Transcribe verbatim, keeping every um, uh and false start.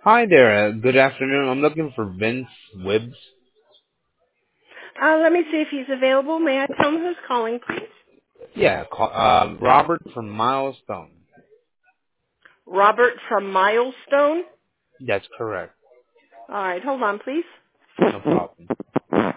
Hi there. Uh, good afternoon. I'm looking for Vince Wibbs. Uh, let me see if he's available. May I tell him who's calling, please? Yeah, call, uh, Robert from Milestone. Robert from Milestone. That's correct. All right, hold on, please. No problem.